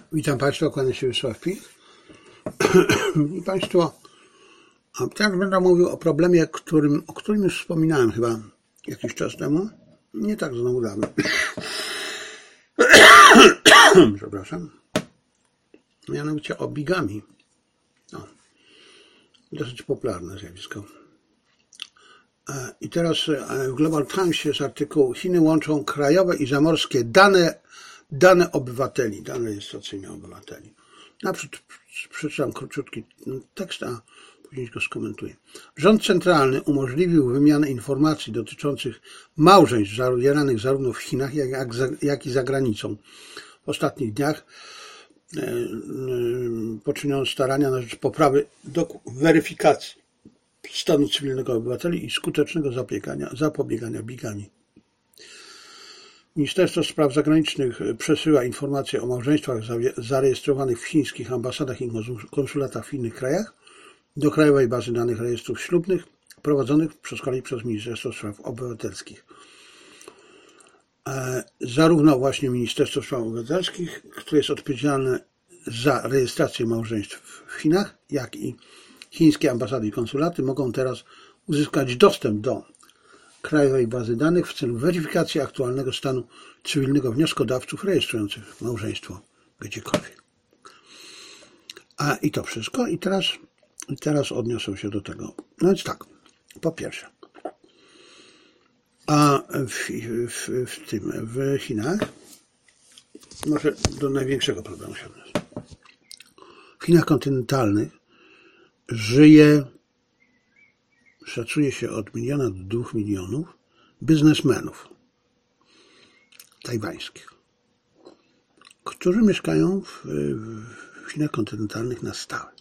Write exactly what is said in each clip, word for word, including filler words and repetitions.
Witam Państwa, kłaniam się Wiesław Pich. I Państwo, teraz będę mówił o problemie, którym, o którym już wspominałem chyba jakiś czas temu. Nie tak znowu dawno. Przepraszam. Mianowicie o bigamii. No. Dosyć popularne zjawisko. I teraz w Global Times jest artykuł: Chiny łączą krajowe i zamorskie dane, dane obywateli, dane rejestracyjne obywateli. Naprzód przeczytam króciutki tekst, a później go skomentuję. Rząd centralny umożliwił wymianę informacji dotyczących małżeństw zawieranych zarówno w Chinach, jak, jak, jak i za granicą. W ostatnich dniach e, e, poczyniono starania na rzecz poprawy weryfikacji stanu cywilnego obywateli i skutecznego zapobiegania, zapobiegania bigamii. Ministerstwo Spraw Zagranicznych przesyła informacje o małżeństwach zarejestrowanych w chińskich ambasadach i konsulatach w innych krajach do Krajowej Bazy Danych Rejestrów Ślubnych prowadzonych przez kolei przez Ministerstwo Spraw Obywatelskich. Zarówno właśnie Ministerstwo Spraw Obywatelskich, które jest odpowiedzialne za rejestrację małżeństw w Chinach, jak i chińskie ambasady i konsulaty mogą teraz uzyskać dostęp do Krajowej Bazy Danych w celu weryfikacji aktualnego stanu cywilnego wnioskodawców rejestrujących małżeństwo gdziekolwiek. A i to wszystko. I teraz, i teraz odniosę się do tego. No więc tak, po pierwsze, a w, w, w tym, w Chinach, może do największego problemu się odniosę. W Chinach kontynentalnych żyje, szacuje się, od miliona do dwóch milionów biznesmenów tajwańskich, którzy mieszkają w, w Chinach kontynentalnych na stałe.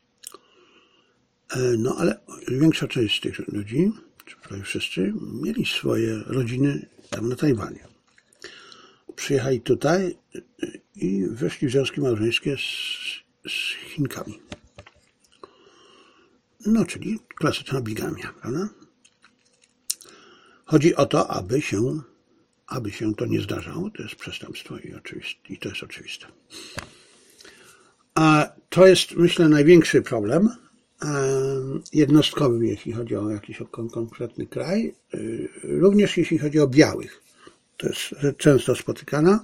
No ale większa część z tych ludzi, czy prawie wszyscy, mieli swoje rodziny tam na Tajwanie. Przyjechali tutaj i weszli w związki małżeńskie z, z Chinkami. No, czyli klasyczna bigamia, prawda? Chodzi o to, aby się, aby się to nie zdarzało. To jest przestępstwo i, oczywiste, i to jest oczywiste. A to jest, myślę, największy problem jednostkowy, jeśli chodzi o jakiś konkretny kraj, również jeśli chodzi o białych. To jest rzecz często spotykana.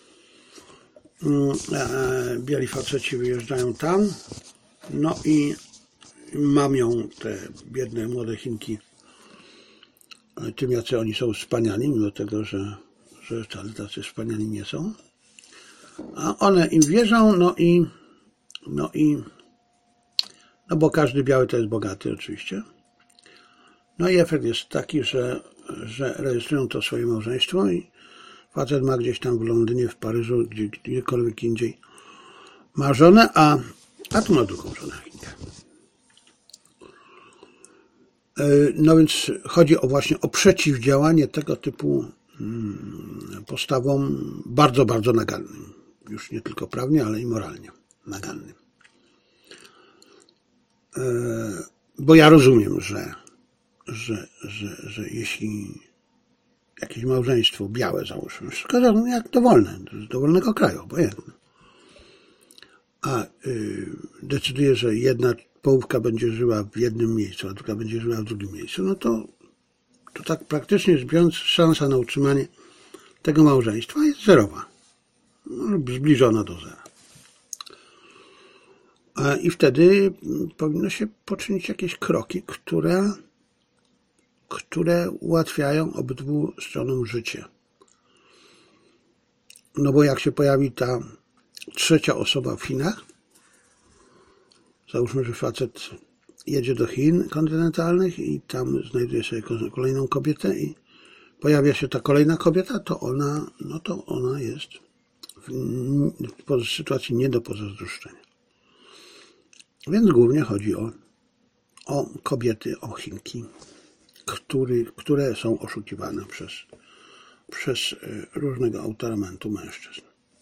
Biali faceci wyjeżdżają tam, no i mamią te biedne młode Chinki tym, jacy oni są wspaniali, mimo tego, że, że wcale tacy wspaniali nie są. A one im wierzą, no i no i no bo każdy biały to jest bogaty oczywiście. No i efekt jest taki, że, że rejestrują to swoje małżeństwo i facet ma gdzieś tam w Londynie, w Paryżu, gdzie, gdziekolwiek indziej ma żonę, a, a tu ma drugą żonę Chinkę. No więc chodzi o właśnie o przeciwdziałanie tego typu postawom bardzo, bardzo nagannym. Już nie tylko prawnie, ale i moralnie nagannym. Bo ja rozumiem, że, że, że, że jeśli jakieś małżeństwo białe, załóżmy, wszystko jak dowolne, z dowolnego kraju, obojętne, a decyduje, że jedna połówka będzie żyła w jednym miejscu, a druga będzie żyła w drugim miejscu, no to, to tak praktycznie rzecz biorąc, szansa na utrzymanie tego małżeństwa jest zerowa. No, zbliżona do zera. I wtedy powinno się poczynić jakieś kroki, które, które ułatwiają obydwu stronom życie. No bo jak się pojawi ta trzecia osoba w Chinach, załóżmy, że facet jedzie do Chin kontynentalnych i tam znajduje sobie kolejną kobietę i pojawia się ta kolejna kobieta, to ona, no to ona jest w, w sytuacji nie do pozazdroszczenia. Więc głównie chodzi o, o kobiety, o Chinki, który, które są oszukiwane przez, przez różnego autoramentu mężczyzn.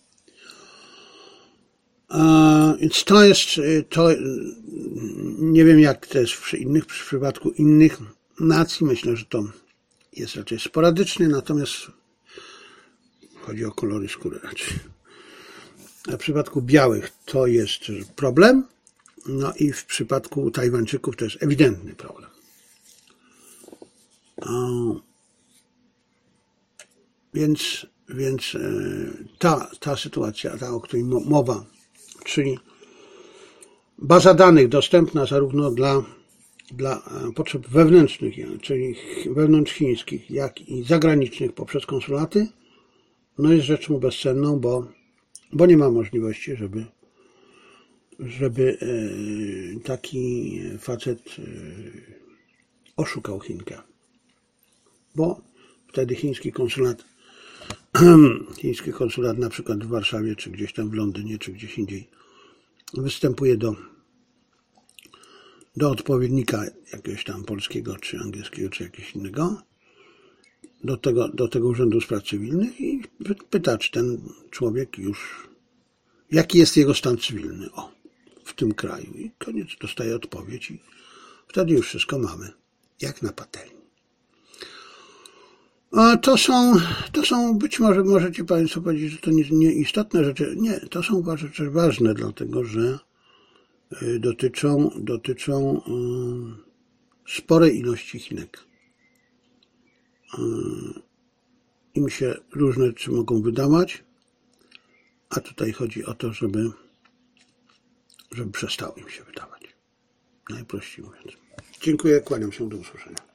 A, więc to jest, to nie wiem jak to jest przy innych, przy przypadku innych nacji, myślę, że to jest raczej sporadycznie, natomiast chodzi o kolory skóry raczej. w przypadku białych to jest problem, no i w przypadku Tajwańczyków to jest ewidentny problem. Więc, więc ta, ta sytuacja, ta, o której mowa, czyli baza danych dostępna zarówno dla, dla potrzeb wewnętrznych, czyli wewnątrzchińskich, jak i zagranicznych poprzez konsulaty, no jest rzeczą bezcenną, bo, bo nie ma możliwości, żeby, żeby taki facet oszukał Chinkę. Bo wtedy chiński konsulat, chiński konsulat na przykład w Warszawie, czy gdzieś tam w Londynie, czy gdzieś indziej, występuje do, do odpowiednika jakiegoś tam polskiego, czy angielskiego, czy jakiegoś innego, do tego, do tego Urzędu Spraw Cywilnych i pyta, czy ten człowiek już, jaki jest jego stan cywilny, o, w tym kraju. I koniec, dostaje odpowiedź i wtedy już wszystko mamy, jak na patelni. To są, to są, być może możecie Państwo powiedzieć, że to nie, nie istotne rzeczy. Nie, to są rzeczy ważne, dlatego że dotyczą, dotyczą sporej ilości Chinek. Im się różne rzeczy mogą wydawać, a tutaj chodzi o to, żeby, żeby przestało im się wydawać. Najprościej mówiąc. Dziękuję, kłaniam się, do usłyszenia.